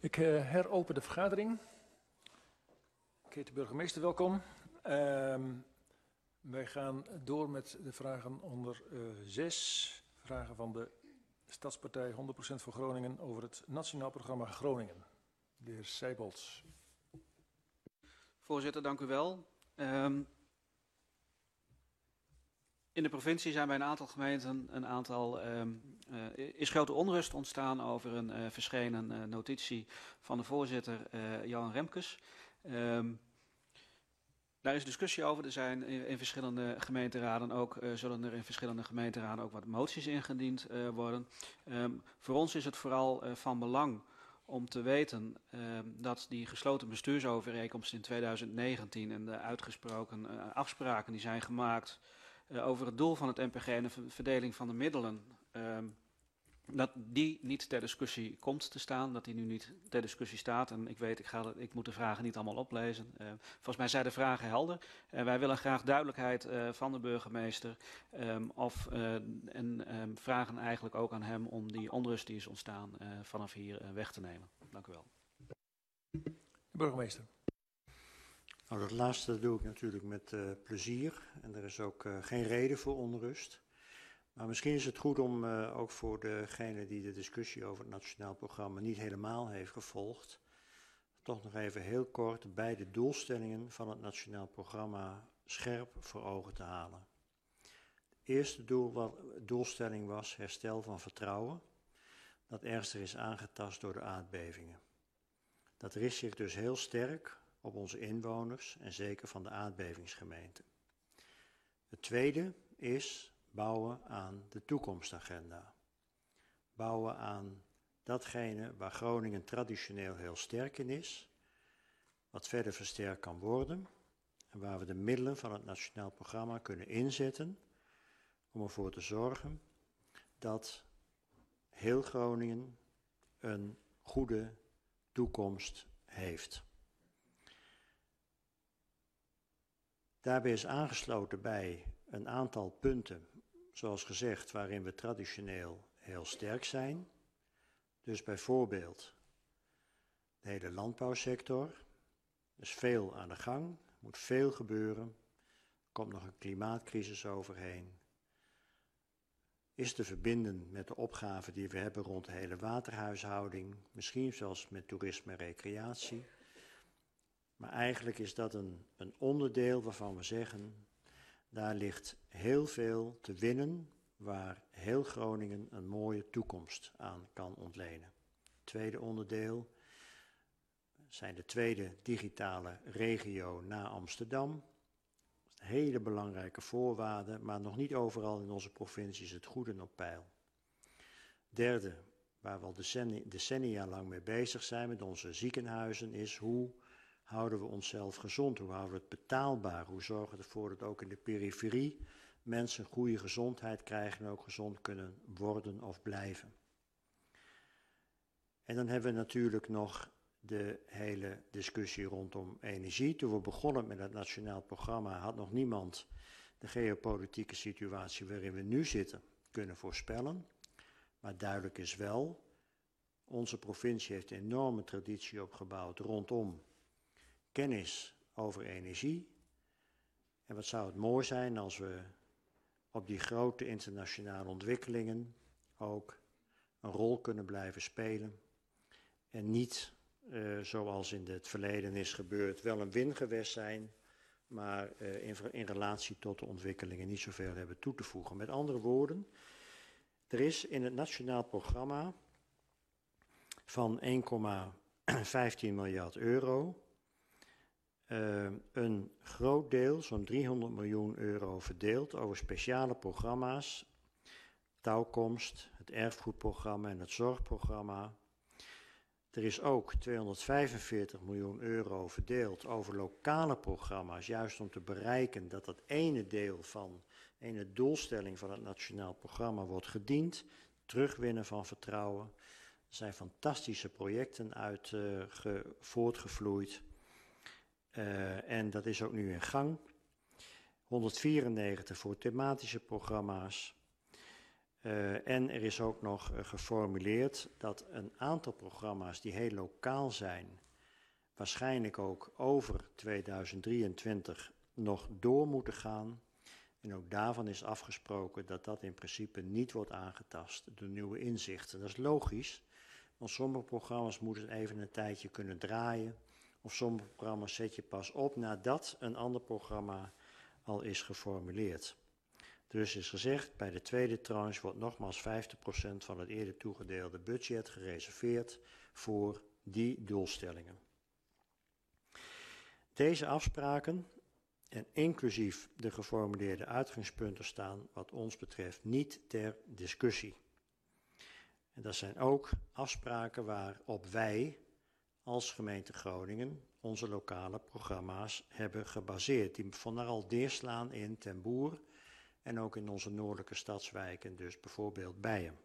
Ik heropen de vergadering. Keet de burgemeester, welkom. Wij gaan door met de vragen onder 6. Vragen van de Stadspartij 100% voor Groningen over het Nationaal Programma Groningen. De heer Seibolds. Voorzitter, dank u wel. In de provincie zijn bij een aantal gemeenten is grote onrust ontstaan over een verschenen notitie van de voorzitter Johan Remkes. Daar is discussie over. Er zijn in verschillende gemeenteraden ook, zullen er in verschillende gemeenteraden ook wat moties ingediend worden. Voor ons is het vooral van belang om te weten dat die gesloten bestuursovereenkomst in 2019 en de uitgesproken afspraken die zijn gemaakt over het doel van het NPG en de verdeling van de middelen, dat die niet ter discussie komt te staan, dat die nu niet ter discussie staat. En ik weet, ik moet de vragen niet allemaal oplezen. Volgens mij zijn de vragen helder. Wij willen graag duidelijkheid van de burgemeester en vragen eigenlijk ook aan hem om die onrust die is ontstaan vanaf hier weg te nemen. Dank u wel. Burgemeester. Nou, dat laatste doe ik natuurlijk met plezier en er is ook geen reden voor onrust. Maar misschien is het goed om ook voor degene die de discussie over het Nationaal Programma niet helemaal heeft gevolgd, toch nog even heel kort de beide doelstellingen van het Nationaal Programma scherp voor ogen te halen. De eerste doelstelling was herstel van vertrouwen, dat ernstig is aangetast door de aardbevingen. Dat richt zich dus heel sterk op onze inwoners en zeker van de aardbevingsgemeenten. Het tweede is bouwen aan de toekomstagenda. Bouwen aan datgene waar Groningen traditioneel heel sterk in is, wat verder versterkt kan worden en waar we de middelen van het Nationaal Programma kunnen inzetten om ervoor te zorgen dat heel Groningen een goede toekomst heeft. Daarbij is aangesloten bij een aantal punten, zoals gezegd, waarin we traditioneel heel sterk zijn. Dus bijvoorbeeld de hele landbouwsector. Er is veel aan de gang, er moet veel gebeuren. Er komt nog een klimaatcrisis overheen. Is te verbinden met de opgaven die we hebben rond de hele waterhuishouding, misschien zelfs met toerisme en recreatie. Maar eigenlijk is dat een onderdeel waarvan we zeggen, daar ligt heel veel te winnen, waar heel Groningen een mooie toekomst aan kan ontlenen. Het tweede onderdeel zijn de tweede digitale regio na Amsterdam. Dat is een hele belangrijke voorwaarde, maar nog niet overal in onze provincie is het goed en op peil. Derde, waar we al decennia lang mee bezig zijn met onze ziekenhuizen, is hoe houden we onszelf gezond? Hoe houden we het betaalbaar? Hoe zorgen we ervoor dat ook in de periferie mensen goede gezondheid krijgen en ook gezond kunnen worden of blijven? En dan hebben we natuurlijk nog de hele discussie rondom energie. Toen we begonnen met het Nationaal Programma had nog niemand de geopolitieke situatie waarin we nu zitten kunnen voorspellen. Maar duidelijk is wel, onze provincie heeft een enorme traditie opgebouwd rondom kennis over energie. En wat zou het mooi zijn als we op die grote internationale ontwikkelingen ook een rol kunnen blijven spelen. En niet, zoals in het verleden is gebeurd, wel een wingewest zijn, maar in relatie tot de ontwikkelingen niet zoveel hebben toe te voegen. Met andere woorden, er is in het Nationaal Programma van 1,15 miljard euro een groot deel, zo'n 300 miljoen euro, verdeeld over speciale programma's, Touwkomst, het erfgoedprogramma en het zorgprogramma. Er is ook 245 miljoen euro verdeeld over lokale programma's, juist om te bereiken dat dat ene deel van, ene doelstelling van het Nationaal Programma wordt gediend, terugwinnen van vertrouwen. Er zijn fantastische projecten uit voortgevloeid. En dat is ook nu in gang. 194 voor thematische programma's. En er is ook nog geformuleerd dat een aantal programma's die heel lokaal zijn, waarschijnlijk ook over 2023 nog door moeten gaan. En ook daarvan is afgesproken dat dat in principe niet wordt aangetast door nieuwe inzichten. Dat is logisch, want sommige programma's moeten even een tijdje kunnen draaien. Of sommige programma's zet je pas op nadat een ander programma al is geformuleerd. Dus is gezegd, bij de tweede tranche wordt nogmaals 50% van het eerder toegedeelde budget gereserveerd voor die doelstellingen. Deze afspraken en inclusief de geformuleerde uitgangspunten staan wat ons betreft niet ter discussie. En dat zijn ook afspraken waarop wij als gemeente Groningen onze lokale programma's hebben gebaseerd. Die vooral neerslaan in Ten Boer en ook in onze noordelijke stadswijken, dus bijvoorbeeld Bijen.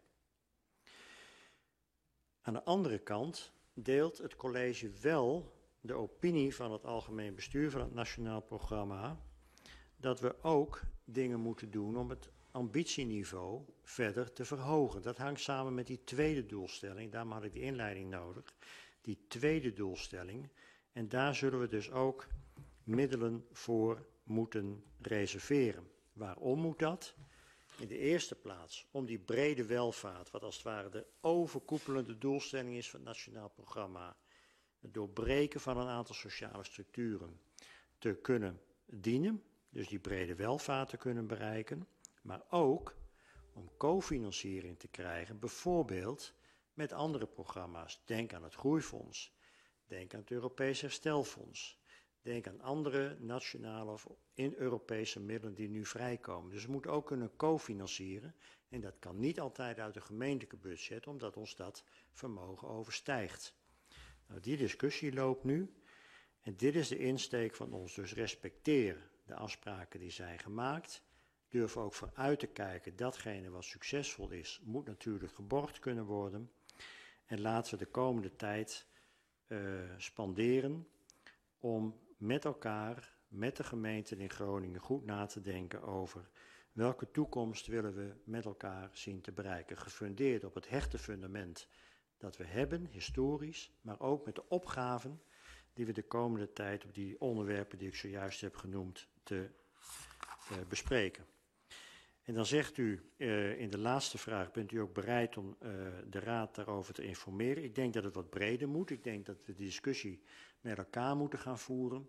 Aan de andere kant deelt het college wel de opinie van het algemeen bestuur van het Nationaal Programma dat we ook dingen moeten doen om het ambitieniveau verder te verhogen. Dat hangt samen met die tweede doelstelling, daarom had ik die inleiding nodig, die tweede doelstelling. En daar zullen we dus ook middelen voor moeten reserveren. Waarom moet dat? In de eerste plaats om die brede welvaart, wat als het ware de overkoepelende doelstelling is van het Nationaal Programma, het doorbreken van een aantal sociale structuren te kunnen dienen, dus die brede welvaart te kunnen bereiken, maar ook om cofinanciering te krijgen, bijvoorbeeld met andere programma's. Denk aan het Groeifonds, denk aan het Europees Herstelfonds, denk aan andere nationale of Europese middelen die nu vrijkomen. Dus we moeten ook kunnen cofinancieren en dat kan niet altijd uit een gemeentelijke budget, omdat ons dat vermogen overstijgt. Nou, die discussie loopt nu en dit is de insteek van ons. Dus respecteer de afspraken die zijn gemaakt. Durf ook vooruit te kijken. Datgene wat succesvol is, moet natuurlijk geborgd kunnen worden. En laten we de komende tijd spanderen om met elkaar, met de gemeenten in Groningen, goed na te denken over welke toekomst willen we met elkaar zien te bereiken. Gefundeerd op het hechte fundament dat we hebben, historisch, maar ook met de opgaven die we de komende tijd op die onderwerpen die ik zojuist heb genoemd te bespreken. En dan zegt u in de laatste vraag, bent u ook bereid om de Raad daarover te informeren? Ik denk dat het wat breder moet. Ik denk dat we de discussie met elkaar moeten gaan voeren.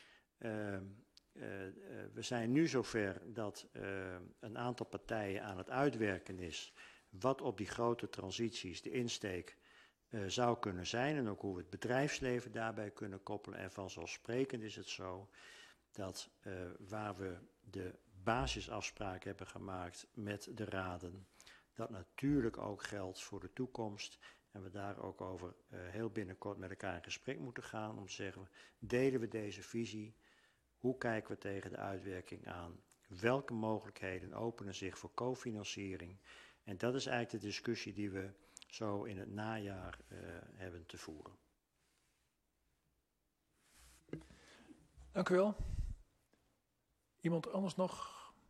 We zijn nu zover dat een aantal partijen aan het uitwerken is wat op die grote transities de insteek zou kunnen zijn en ook hoe we het bedrijfsleven daarbij kunnen koppelen. En vanzelfsprekend is het zo dat waar we de basisafspraken hebben gemaakt met de raden, dat natuurlijk ook geldt voor de toekomst. En we daar ook over heel binnenkort met elkaar in gesprek moeten gaan om te zeggen, delen we deze visie? Hoe kijken we tegen de uitwerking aan? Welke mogelijkheden openen zich voor cofinanciering? En dat is eigenlijk de discussie die we zo in het najaar hebben te voeren. Dank u wel. Iemand anders nog?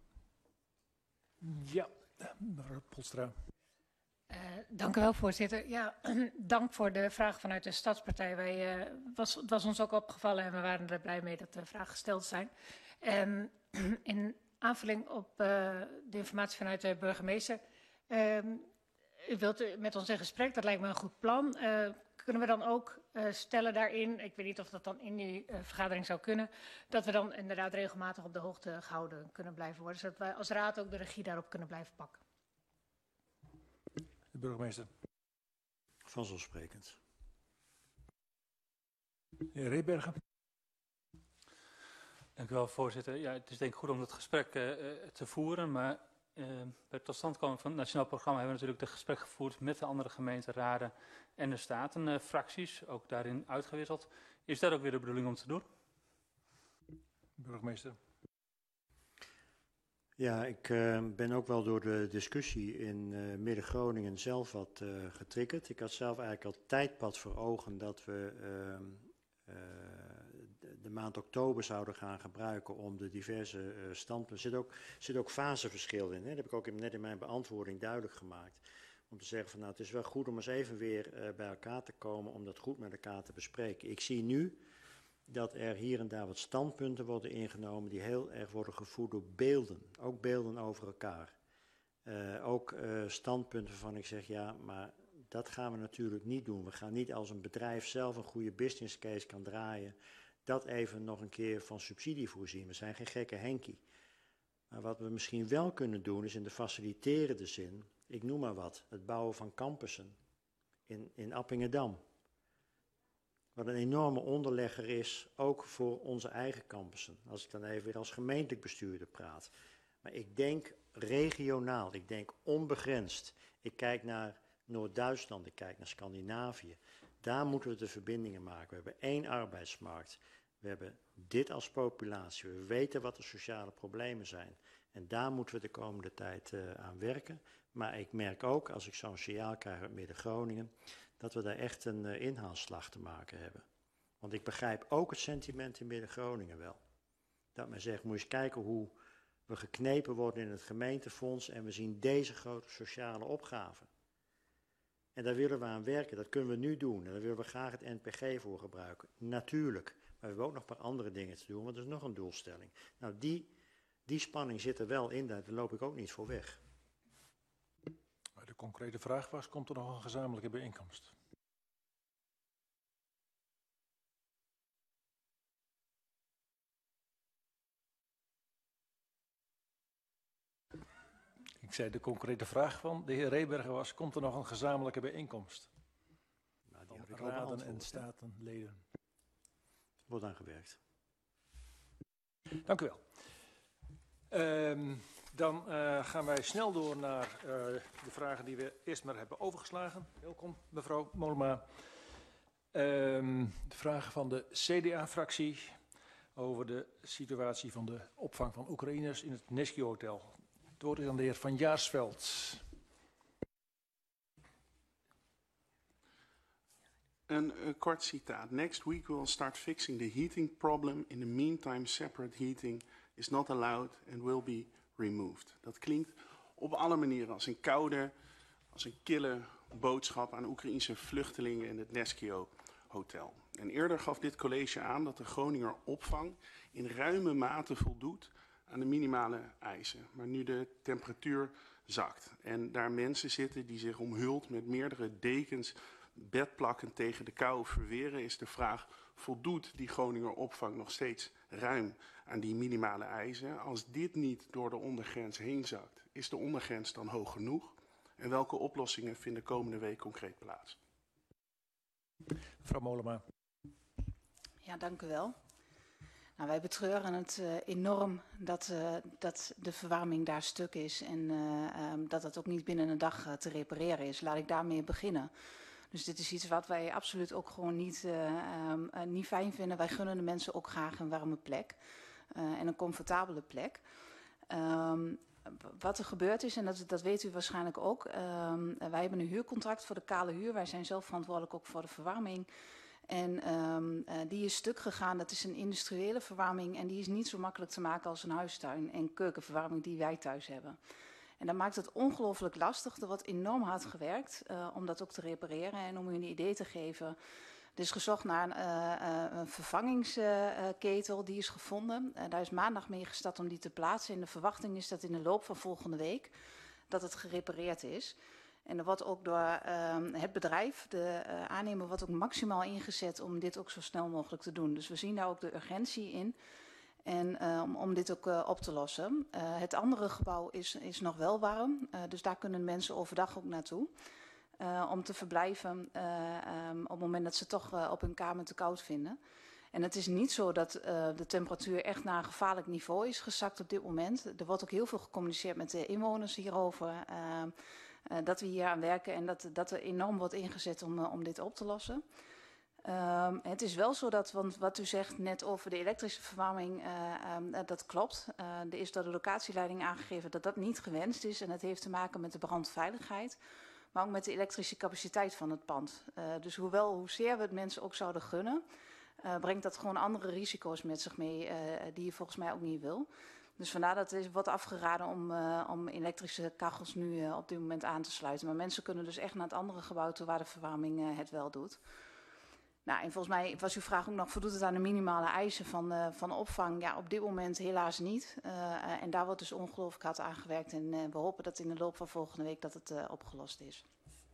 Ja, mevrouw Polstra. Dank u wel, voorzitter. Ja, dank voor de vraag vanuit de Stadspartij. Het was ons ook opgevallen en we waren er blij mee dat de vragen gesteld zijn. In aanvulling op de informatie vanuit de burgemeester. U wilt met ons in gesprek, dat lijkt me een goed plan. Kunnen we dan ook stellen daarin, ik weet niet of dat dan in die vergadering zou kunnen, dat we dan inderdaad regelmatig op de hoogte gehouden kunnen blijven worden, zodat wij als raad ook de regie daarop kunnen blijven pakken. De burgemeester. Vanzelfsprekend. Heer Rebergen. Dank u wel, voorzitter. Ja, het is denk ik goed om het gesprek te voeren, maar bij het totstandkoming van het Nationaal Programma hebben we natuurlijk het gesprek gevoerd met de andere gemeenteraden en de statenfracties, ook daarin uitgewisseld. Is dat ook weer de bedoeling om te doen? Burgemeester. Ja, ik ben ook wel door de discussie in Midden-Groningen zelf wat getriggerd. Ik had zelf eigenlijk al tijdpad voor ogen dat we de maand oktober zouden gaan gebruiken om de diverse standpunten. Er zit ook faseverschil in. Hè? Dat heb ik ook net in mijn beantwoording duidelijk gemaakt. Om te zeggen van nou, het is wel goed om eens even weer bij elkaar te komen om dat goed met elkaar te bespreken. Ik zie nu dat er hier en daar wat standpunten worden ingenomen die heel erg worden gevoed door beelden. Ook beelden over elkaar. Ook standpunten waarvan ik zeg ja, maar dat gaan we natuurlijk niet doen. We gaan niet als een bedrijf zelf een goede business case kan draaien, dat even nog een keer van subsidie voorzien. We zijn geen gekke Henkie. Maar wat we misschien wel kunnen doen is in de faciliterende zin, ik noem maar wat, het bouwen van campussen in Appingedam. Wat een enorme onderlegger is, ook voor onze eigen campussen. Als ik dan even weer als gemeentelijk bestuurder praat. Maar ik denk regionaal, ik denk onbegrensd. Ik kijk naar Noord-Duitsland, ik kijk naar Scandinavië. Daar moeten we de verbindingen maken. We hebben 1 arbeidsmarkt. We hebben dit als populatie. We weten wat de sociale problemen zijn. En daar moeten we de komende tijd aan werken. Maar ik merk ook, als ik zo'n signaal krijg uit Midden-Groningen, dat we daar echt een inhaalslag te maken hebben. Want ik begrijp ook het sentiment in Midden-Groningen wel. Dat men zegt, moet je eens kijken hoe we geknepen worden in het gemeentefonds en we zien deze grote sociale opgave. En daar willen we aan werken, dat kunnen we nu doen. En daar willen we graag het NPG voor gebruiken. Natuurlijk, maar we hebben ook nog een paar andere dingen te doen, want dat is nog een doelstelling. Nou, die spanning zit er wel in, daar loop ik ook niet voor weg. Maar de concrete vraag was, komt er nog een gezamenlijke bijeenkomst? Ik zei de concrete vraag van de heer Rebergen was, komt er nog een gezamenlijke bijeenkomst? Nou, die heb ik al Raden beantwoord, en statenleden. Wordt aan gewerkt. Dank u wel. Dan gaan wij snel door naar de vragen die we eerst maar hebben overgeslagen. Welkom, mevrouw Mollema. De vragen van de CDA-fractie over de situatie van de opvang van Oekraïners in het Neskio Hotel. Het woord is aan de heer Van Jaarsveld. Een kort citaat. Next week we will start fixing the heating problem. In the meantime, separate heating is not allowed and will be removed. Dat klinkt op alle manieren als een koude, als een kille boodschap aan Oekraïense vluchtelingen in het Neskio Hotel. En eerder gaf dit college aan dat de Groninger opvang in ruime mate voldoet aan de minimale eisen. Maar nu de temperatuur zakt en daar mensen zitten die zich omhuld met meerdere dekens, bedplakken tegen de kou verweren, is de vraag, voldoet die Groninger opvang nog steeds ruim aan die minimale eisen? Als dit niet door de ondergrens heen zakt, is de ondergrens dan hoog genoeg? En welke oplossingen vinden komende week concreet plaats? Mevrouw Mollema. Ja, dank u wel. Nou, wij betreuren het enorm dat de verwarming daar stuk is en dat het ook niet binnen een dag te repareren is. Laat ik daarmee beginnen. Dus dit is iets wat wij absoluut ook gewoon niet fijn vinden. Wij gunnen de mensen ook graag een warme plek en een comfortabele plek. Wat er gebeurd is, en dat weet u waarschijnlijk ook, wij hebben een huurcontract voor de kale huur. Wij zijn zelf verantwoordelijk ook voor de verwarming. En die is stuk gegaan. Dat is een industriële verwarming en die is niet zo makkelijk te maken als een huistuin- en keukenverwarming die wij thuis hebben. En dat maakt het ongelooflijk lastig. Er wordt enorm hard gewerkt om dat ook te repareren. En om u een idee te geven, er is gezocht naar een vervangingsketel, die is gevonden. Daar is maandag mee gestart om die te plaatsen. En de verwachting is dat in de loop van volgende week dat het gerepareerd is. En er wordt ook door het bedrijf, de aannemer, wordt ook maximaal ingezet om dit ook zo snel mogelijk te doen. Dus we zien daar ook de urgentie in. En om dit ook op te lossen. Het andere gebouw is nog wel warm. Dus daar kunnen mensen overdag ook naartoe. Om te verblijven op het moment dat ze toch op hun kamer te koud vinden. En het is niet zo dat de temperatuur echt naar een gevaarlijk niveau is gezakt op dit moment. Er wordt ook heel veel gecommuniceerd met de inwoners hierover. Dat we hier aan werken en dat er enorm wordt ingezet om dit op te lossen. Het is wel zo dat, want wat u zegt net over de elektrische verwarming, dat klopt. Er is door de locatieleiding aangegeven dat dat niet gewenst is. En dat heeft te maken met de brandveiligheid, maar ook met de elektrische capaciteit van het pand. Dus hoezeer we het mensen ook zouden gunnen, brengt dat gewoon andere risico's met zich mee die je volgens mij ook niet wil. Dus vandaar dat er wordt afgeraden om elektrische kachels nu op dit moment aan te sluiten. Maar mensen kunnen dus echt naar het andere gebouw toe waar de verwarming het wel doet. Nou, en volgens mij was uw vraag ook nog, voldoet het aan de minimale eisen van opvang? Ja, op dit moment helaas niet. En daar wordt dus ongelooflijk hard aan gewerkt. En we hopen dat in de loop van volgende week dat het opgelost is.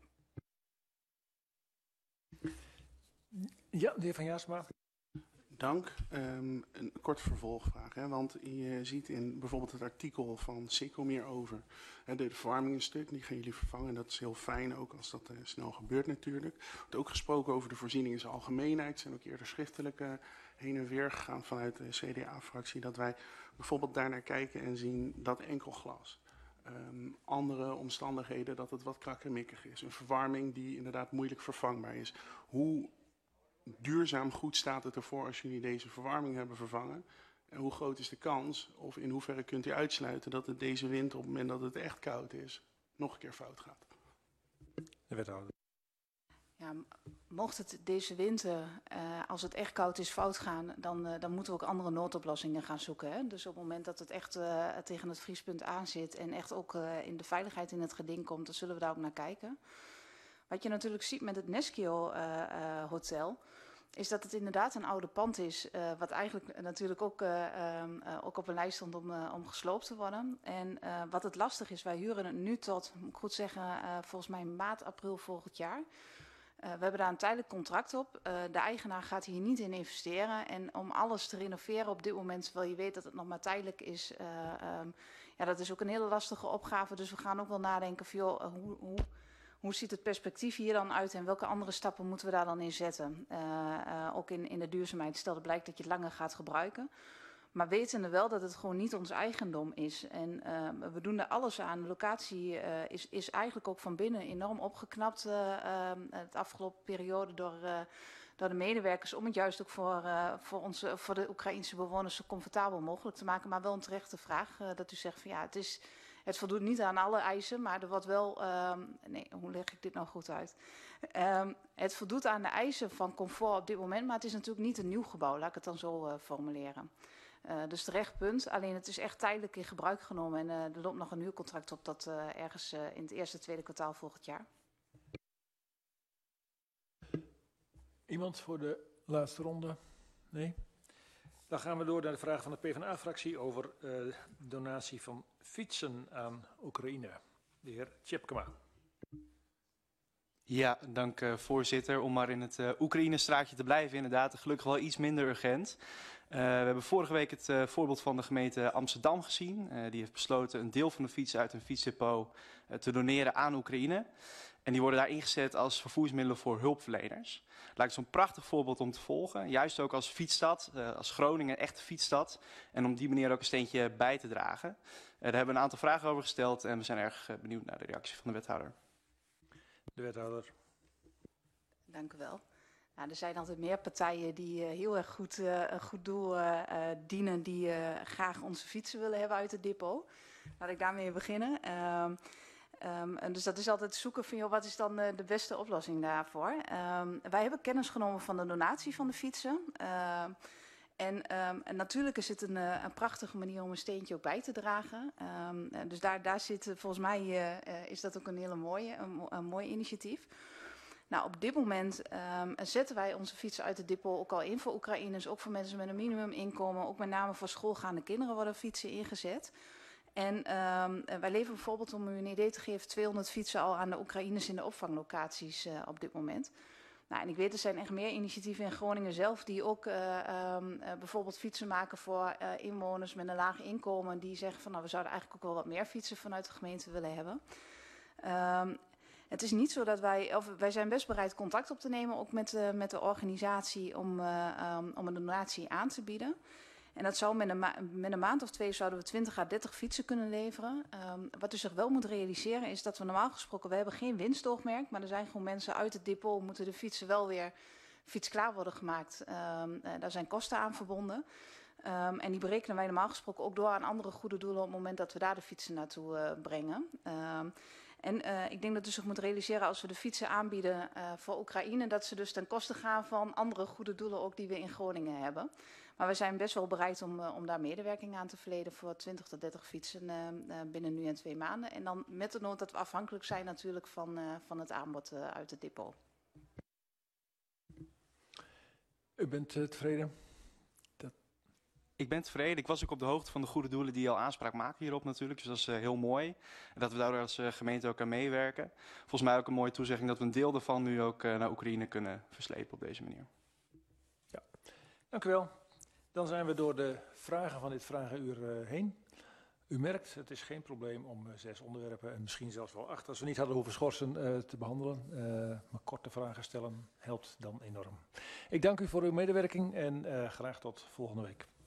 Ja, de heer Van Jaarsma. Dank. Een korte vervolgvraag. Hè? Want je ziet in bijvoorbeeld het artikel van Sikkel meer over de verwarming een stuk. Die gaan jullie vervangen. Dat is heel fijn, ook als dat snel gebeurt natuurlijk. Er wordt ook gesproken over de voorzieningen in zijn algemeenheid. Er zijn ook eerder schriftelijk heen en weer gegaan vanuit de CDA-fractie. Dat wij bijvoorbeeld daarnaar kijken en zien dat enkel glas. Andere omstandigheden dat het wat krakkemikkig is. Een verwarming die inderdaad moeilijk vervangbaar is. Hoe duurzaam goed staat het ervoor als jullie deze verwarming hebben vervangen? En hoe groot is de kans, of in hoeverre kunt u uitsluiten dat het deze winter, op het moment dat het echt koud is, nog een keer fout gaat? De wethouder. Ja, mocht het deze winter, als het echt koud is, fout gaan, dan moeten we ook andere noodoplossingen gaan zoeken. Hè? Dus op het moment dat het echt tegen het vriespunt aan zit en echt ook in de veiligheid in het geding komt, dan zullen we daar ook naar kijken. Wat je natuurlijk ziet met het Neskio Hotel, is dat het inderdaad een oude pand is, wat eigenlijk natuurlijk ook op een lijst stond om gesloopt te worden. En wat het lastig is, wij huren het nu tot, moet ik goed zeggen, volgens mij maart, april volgend jaar. We hebben daar een tijdelijk contract op. De eigenaar gaat hier niet in investeren. En om alles te renoveren op dit moment, terwijl je weet dat het nog maar tijdelijk is, ja, dat is ook een hele lastige opgave. Dus we gaan ook wel nadenken van, joh, hoe ziet het perspectief hier dan uit en welke andere stappen moeten we daar dan in zetten? Ook in de duurzaamheid, stel dat blijkt dat je het langer gaat gebruiken. Maar wetende wel dat het gewoon niet ons eigendom is. En we doen er alles aan. De locatie is eigenlijk ook van binnen enorm opgeknapt de afgelopen periode door de medewerkers. Om het juist ook voor de Oekraïnse bewoners zo comfortabel mogelijk te maken. Maar wel een terechte vraag dat u zegt van ja, het voldoet niet aan alle eisen, maar er wordt wel, hoe leg ik dit nou goed uit? Het voldoet aan de eisen van comfort op dit moment, maar het is natuurlijk niet een nieuw gebouw, laat ik het dan zo formuleren. Dus terecht punt, alleen het is echt tijdelijk in gebruik genomen en er loopt nog een huurcontract op dat ergens in het eerste, tweede kwartaal volgend jaar. Iemand voor de laatste ronde? Nee? Dan gaan we door naar de vraag van de PvdA-fractie over donatie van fietsen aan Oekraïne. De heer Tjepkema. Ja, dank voorzitter. Om maar in het Oekraïne-straatje te blijven, inderdaad, gelukkig wel iets minder urgent. We hebben vorige week het voorbeeld van de gemeente Amsterdam gezien. Die heeft besloten een deel van de fietsen uit een fietsdepot te doneren aan Oekraïne. En die worden daar ingezet als vervoersmiddelen voor hulpverleners. Lijkt zo'n prachtig voorbeeld om te volgen. Juist ook als fietsstad, als Groningen een echte fietsstad. En om die manier ook een steentje bij te dragen. Daar hebben we een aantal vragen over gesteld en we zijn erg benieuwd naar de reactie van de wethouder. De wethouder. Dank u wel. Nou, er zijn altijd meer partijen die heel erg goed een goed doel dienen, die graag onze fietsen willen hebben uit het depot. Laat ik daarmee beginnen. Dus dat is altijd zoeken van, joh, wat is dan de beste oplossing daarvoor? Wij hebben kennis genomen van de donatie van de fietsen. En natuurlijk is het een prachtige manier om een steentje ook bij te dragen. Dus daar zit, volgens mij is dat ook een hele mooie, een mooi initiatief. Nou, op dit moment zetten wij onze fietsen uit het depot ook al in voor Oekraïners, ook voor mensen met een minimuminkomen. Ook met name voor schoolgaande kinderen worden fietsen ingezet. En wij leveren bijvoorbeeld, om u een idee te geven, 200 fietsen al aan de Oekraïners in de opvanglocaties op dit moment. Nou, en ik weet, er zijn echt meer initiatieven in Groningen zelf die ook bijvoorbeeld fietsen maken voor inwoners met een laag inkomen. Die zeggen van, nou, we zouden eigenlijk ook wel wat meer fietsen vanuit de gemeente willen hebben. Het is niet zo dat wij zijn best bereid contact op te nemen, ook met de organisatie, om een donatie aan te bieden. En dat zou met een maand of 2 zouden we 20 à 30 fietsen kunnen leveren. Wat u zich wel moet realiseren is dat we normaal gesproken, we hebben geen winstoogmerk, maar er zijn gewoon mensen uit het depot, moeten de fietsen wel weer fietsklaar worden gemaakt. Daar zijn kosten aan verbonden. En die berekenen wij normaal gesproken ook door aan andere goede doelen op het moment dat we daar de fietsen naartoe brengen. En ik denk dat u zich moet realiseren als we de fietsen aanbieden voor Oekraïne, dat ze dus ten koste gaan van andere goede doelen ook die we in Groningen hebben. Maar we zijn best wel bereid om daar medewerking aan te verlenen voor 20 tot 30 fietsen binnen nu en 2 maanden. En dan met de nood dat we afhankelijk zijn natuurlijk van het aanbod uit het depot. U bent tevreden? Ik ben tevreden. Ik was ook op de hoogte van de goede doelen die al aanspraak maken hierop natuurlijk. Dus dat is heel mooi. En dat we daardoor als gemeente ook aan meewerken. Volgens mij ook een mooie toezegging dat we een deel daarvan nu ook naar Oekraïne kunnen verslepen op deze manier. Ja, dank u wel. Dan zijn we door de vragen van dit vragenuur heen. U merkt, het is geen probleem om 6 onderwerpen en misschien zelfs wel 8, als we niet hadden hoeven schorsen, te behandelen. Maar korte vragen stellen helpt dan enorm. Ik dank u voor uw medewerking en graag tot volgende week.